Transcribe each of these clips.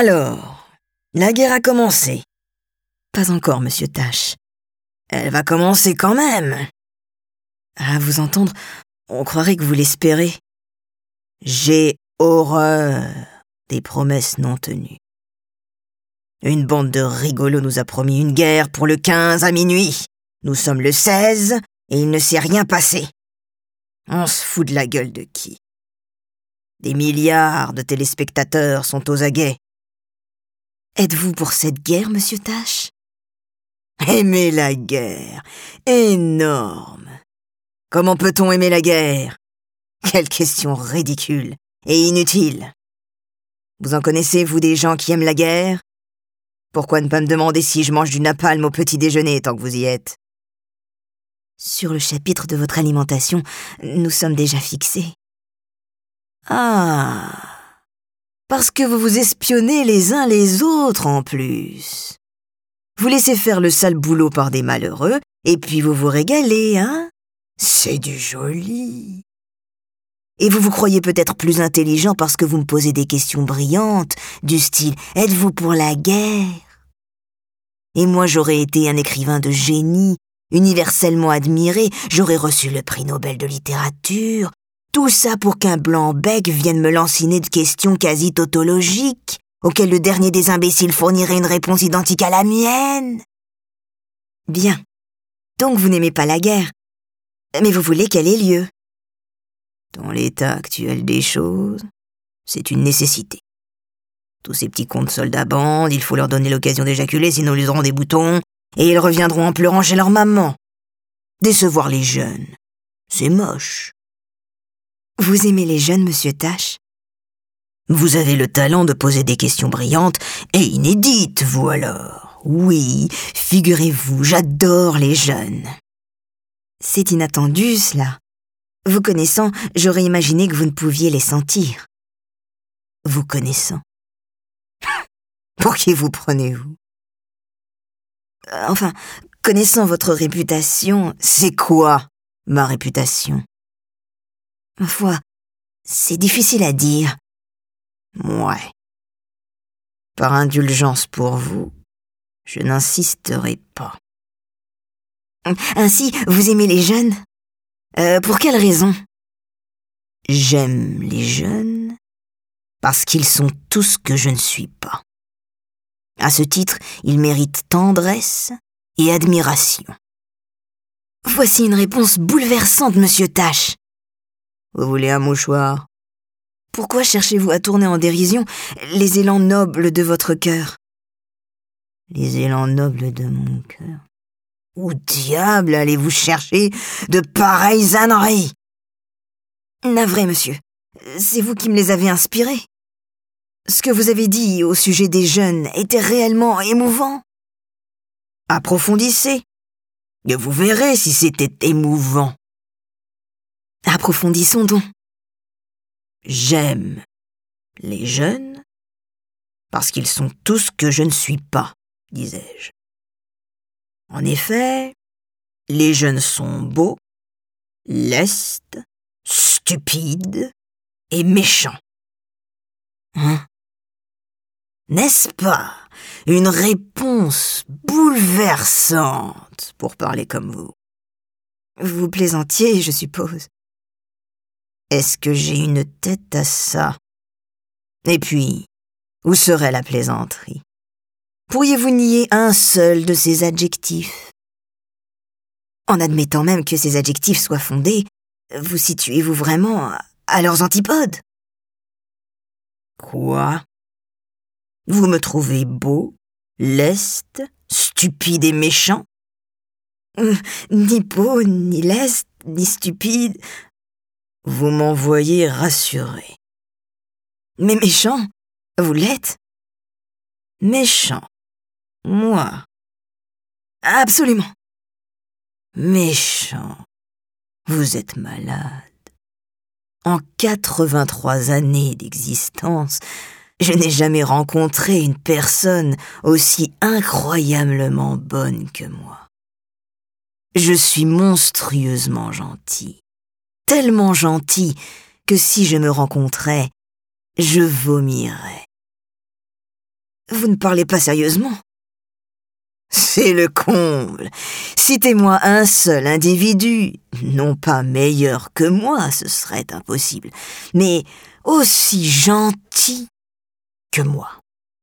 Alors, la guerre a commencé. Pas encore, monsieur Tache. Elle va commencer quand même. À vous entendre, on croirait que vous l'espérez. J'ai horreur des promesses non tenues. Une bande de rigolos nous a promis une guerre pour le 15 à minuit. Nous sommes le 16 et il ne s'est rien passé. On se fout de la gueule de qui? Des milliards de téléspectateurs sont aux aguets. Êtes-vous pour cette guerre, monsieur Tache? Aimer la guerre? Énorme! Comment peut-on aimer la guerre? Quelle question ridicule et inutile. Vous en connaissez, vous, des gens qui aiment la guerre? Pourquoi ne pas me demander si je mange du napalm au petit déjeuner tant que vous y êtes? Sur le chapitre de votre alimentation, nous sommes déjà fixés. Ah, parce que vous vous espionnez les uns les autres en plus. Vous laissez faire le sale boulot par des malheureux, et puis vous vous régalez, hein? C'est du joli. Et vous vous croyez peut-être plus intelligent parce que vous me posez des questions brillantes, du style « Êtes-vous pour la guerre ?» Et moi j'aurais été un écrivain de génie, universellement admiré, j'aurais reçu le prix Nobel de littérature. Tout ça pour qu'un blanc-bec vienne me lanciner de questions quasi tautologiques, auxquelles le dernier des imbéciles fournirait une réponse identique à la mienne. Bien. Donc vous n'aimez pas la guerre, mais vous voulez qu'elle ait lieu. Dans l'état actuel des choses, c'est une nécessité. Tous ces petits cons de soldats bandes, il faut leur donner l'occasion d'éjaculer, sinon ils auront des boutons, et ils reviendront en pleurant chez leur maman. Décevoir les jeunes, c'est moche. Vous aimez les jeunes, monsieur Tache? Vous avez le talent de poser des questions brillantes et inédites, vous alors. Oui, figurez-vous, j'adore les jeunes. C'est inattendu, cela. Vous connaissant, j'aurais imaginé que vous ne pouviez les sentir. Vous connaissant? Pour qui vous prenez-vous? Enfin, connaissant votre réputation... C'est quoi, ma réputation? Ma foi, c'est difficile à dire. Ouais. Par indulgence pour vous, je n'insisterai pas. Ainsi, vous aimez les jeunes? Pour quelle raison? J'aime les jeunes parce qu'ils sont tout ce que je ne suis pas. À ce titre, ils méritent tendresse et admiration. Voici une réponse bouleversante, monsieur Tache. Vous voulez un mouchoir? Pourquoi cherchez-vous à tourner en dérision les élans nobles de votre cœur? Les élans nobles de mon cœur? Où diable allez-vous chercher de pareilles âneries? Navré, monsieur, c'est vous qui me les avez inspirés. Ce que vous avez dit au sujet des jeunes était réellement émouvant. Approfondissez, et vous verrez si c'était émouvant. Approfondissons donc. J'aime les jeunes parce qu'ils sont tout ce que je ne suis pas, disais-je. En effet, les jeunes sont beaux, lestes, stupides et méchants. Hein? N'est-ce pas une réponse bouleversante pour parler comme vous? Vous plaisantiez, je suppose. Est-ce que j'ai une tête à ça? Et puis, où serait la plaisanterie? Pourriez-vous nier un seul de ces adjectifs? En admettant même que ces adjectifs soient fondés, vous situez-vous vraiment à leurs antipodes? Quoi? Vous me trouvez beau, leste, stupide et méchant? Ni beau, ni leste, ni stupide. Vous m'envoyez rassuré. Mais méchant, vous l'êtes? Méchant? Moi? Absolument. Méchant? Vous êtes malade. En 83 années d'existence, je n'ai jamais rencontré une personne aussi incroyablement bonne que moi. Je suis monstrueusement gentil. Tellement gentil que si je me rencontrais, je vomirais. Vous ne parlez pas sérieusement? C'est le comble. Citez-moi un seul individu, non pas meilleur que moi, ce serait impossible, mais aussi gentil que moi.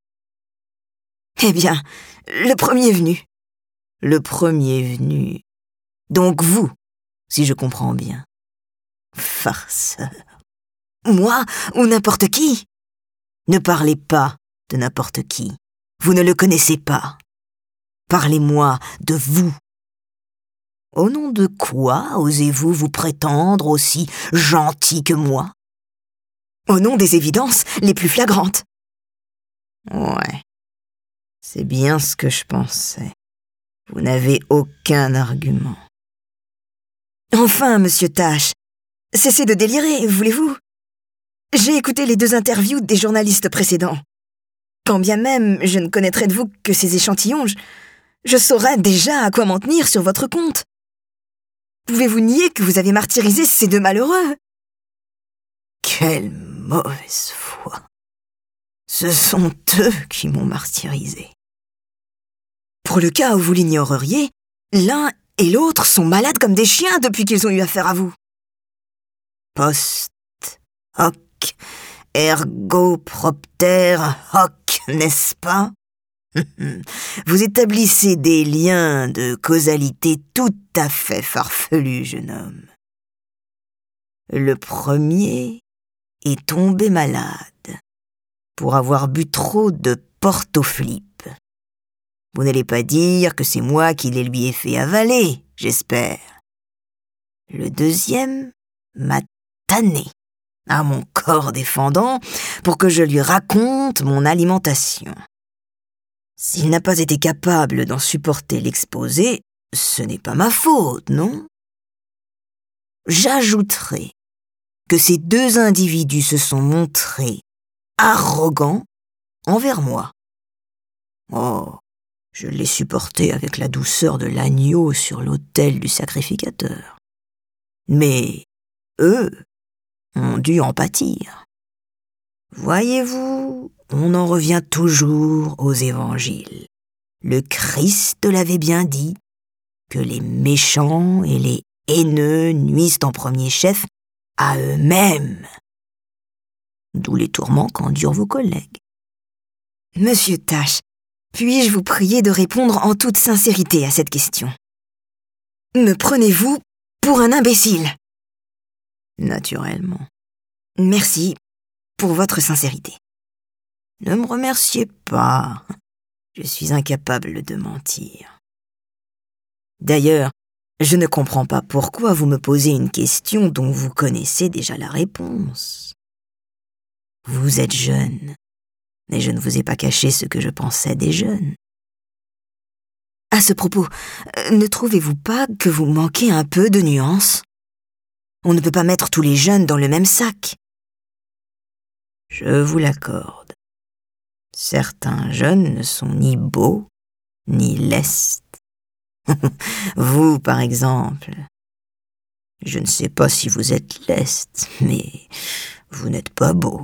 Eh bien, le premier venu. Le premier venu. Donc vous, si je comprends bien. Farceur. Moi ou n'importe qui? Ne parlez pas de n'importe qui. Vous ne le connaissez pas. Parlez-moi de vous. Au nom de quoi osez-vous vous prétendre aussi gentil que moi? Au nom des évidences les plus flagrantes. Ouais, c'est bien ce que je pensais. Vous n'avez aucun argument. Enfin, monsieur Tache, cessez de délirer, voulez-vous? J'ai écouté les 2 interviews des journalistes précédents. Quand bien même je ne connaîtrais de vous que ces échantillons, je saurais déjà à quoi m'en tenir sur votre compte. Pouvez-vous nier que vous avez martyrisé ces 2 malheureux? Quelle mauvaise foi. Ce sont eux qui m'ont martyrisé. Pour le cas où vous l'ignoreriez, l'un et l'autre sont malades comme des chiens depuis qu'ils ont eu affaire à vous. Post hoc ergo propter hoc, n'est-ce pas? Vous établissez des liens de causalité tout à fait farfelus, jeune homme. Le premier est tombé malade pour avoir bu trop de portoflip. Vous n'allez pas dire que c'est moi qui les lui ai fait avaler, j'espère. Le deuxième m'a tanné à mon corps défendant pour que je lui raconte mon alimentation. S'il n'a pas été capable d'en supporter l'exposé, ce n'est pas ma faute, non? J'ajouterai que ces 2 individus se sont montrés arrogants envers moi. Oh, je l'ai supporté avec la douceur de l'agneau sur l'autel du sacrificateur. Mais eux ont dû en pâtir. Voyez-vous, on en revient toujours aux évangiles. Le Christ l'avait bien dit, que les méchants et les haineux nuisent en premier chef à eux-mêmes. D'où les tourments qu'endurent vos collègues. Monsieur Tache, puis-je vous prier de répondre en toute sincérité à cette question? Me prenez-vous pour un imbécile? Naturellement. Merci pour votre sincérité. Ne me remerciez pas. Je suis incapable de mentir. D'ailleurs, je ne comprends pas pourquoi vous me posez une question dont vous connaissez déjà la réponse. Vous êtes jeune, mais je ne vous ai pas caché ce que je pensais des jeunes. À ce propos, ne trouvez-vous pas que vous manquez un peu de nuance? On ne peut pas mettre tous les jeunes dans le même sac. Je vous l'accorde. Certains jeunes ne sont ni beaux, ni lestes. Vous, par exemple. Je ne sais pas si vous êtes leste, mais vous n'êtes pas beau.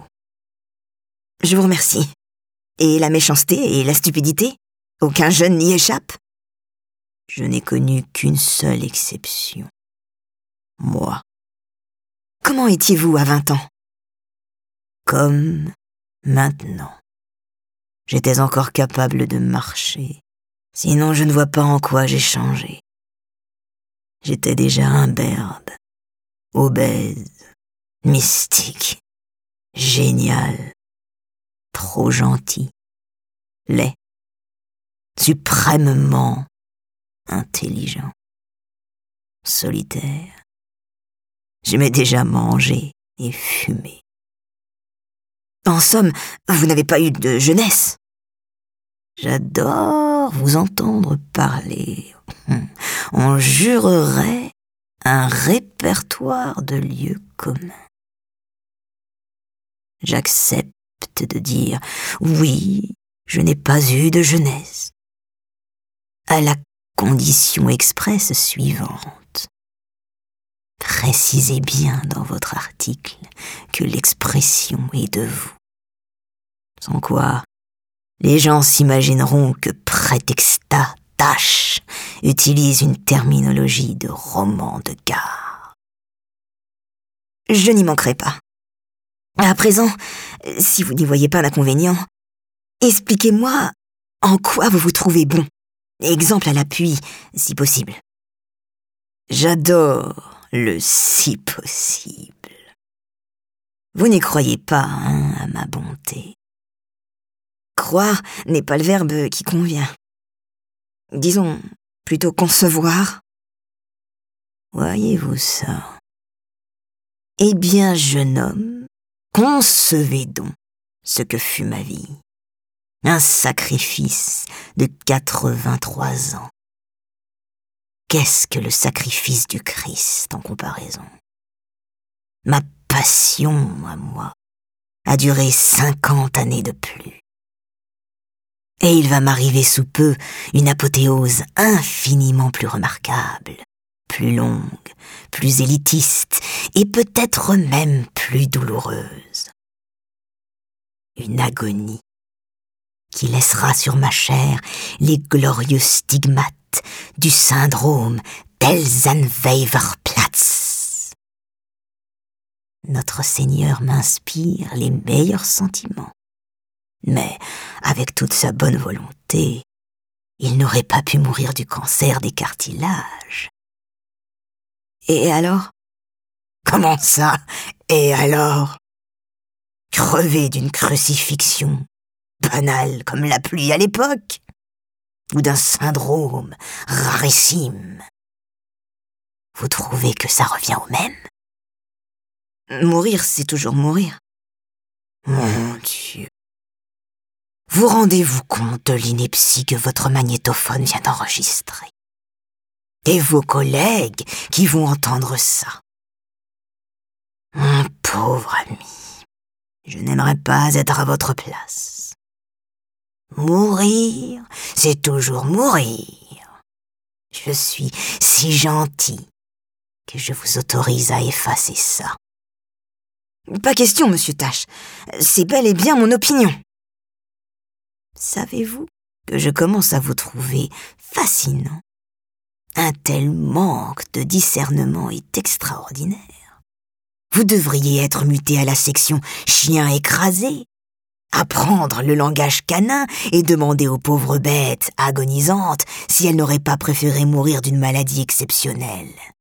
Je vous remercie. Et la méchanceté et la stupidité? Aucun jeune n'y échappe? Je n'ai connu qu'une seule exception. Moi. Comment étiez-vous à 20 ans? Comme maintenant. J'étais encore capable de marcher. Sinon, je ne vois pas en quoi j'ai changé. J'étais déjà imberbe, obèse, mystique, génial, trop gentil, laid, suprêmement intelligent, solitaire. J'aimais déjà manger et fumer. En somme, vous n'avez pas eu de jeunesse. J'adore vous entendre parler. On jurerait un répertoire de lieux communs. J'accepte de dire oui, je n'ai pas eu de jeunesse, à la condition expresse suivante. Précisez bien dans votre article que l'expression est de vous. Sans quoi, Les gens s'imagineront que Prétextat Tache utilise une terminologie de roman de gare. Je n'y manquerai pas. À présent, si vous n'y voyez pas d'inconvénient, expliquez-moi en quoi vous vous trouvez bon. Exemple à l'appui, si possible. J'adore le si possible. Vous n'y croyez pas, hein, à ma bonté. Croire n'est pas le verbe qui convient. Disons plutôt concevoir. Voyez-vous ça? Eh bien, jeune homme, concevez donc ce que fut ma vie. Un sacrifice de 83 ans. Qu'est-ce que le sacrifice du Christ en comparaison? Ma passion, à moi, a duré 50 années de plus. Et il va m'arriver sous peu une apothéose infiniment plus remarquable, plus longue, plus élitiste et peut-être même plus douloureuse. Une agonie qui laissera sur ma chair les glorieux stigmates du syndrome d'Elsenweaverplatz. Notre Seigneur m'inspire les meilleurs sentiments. Mais, avec toute sa bonne volonté, il n'aurait pas pu mourir du cancer des cartilages. Et alors? Comment ça, et alors? Crever d'une crucifixion, banale comme la pluie à l'époque, ou d'un syndrome rarissime. Vous trouvez que ça revient au même? Mourir, c'est toujours mourir. Mon Dieu. Vous rendez-vous compte de l'ineptie que votre magnétophone vient d'enregistrer? Et vos collègues qui vont entendre ça? Mon pauvre ami, je n'aimerais pas être à votre place. Mourir, c'est toujours mourir. Je suis si gentil que je vous autorise à effacer ça. Pas question, monsieur Tache. C'est bel et bien mon opinion. Savez-vous que je commence à vous trouver fascinant? Un tel manque de discernement est extraordinaire. Vous devriez être muté à la section chien écrasé, apprendre le langage canin et demander aux pauvres bêtes agonisantes si elles n'auraient pas préféré mourir d'une maladie exceptionnelle.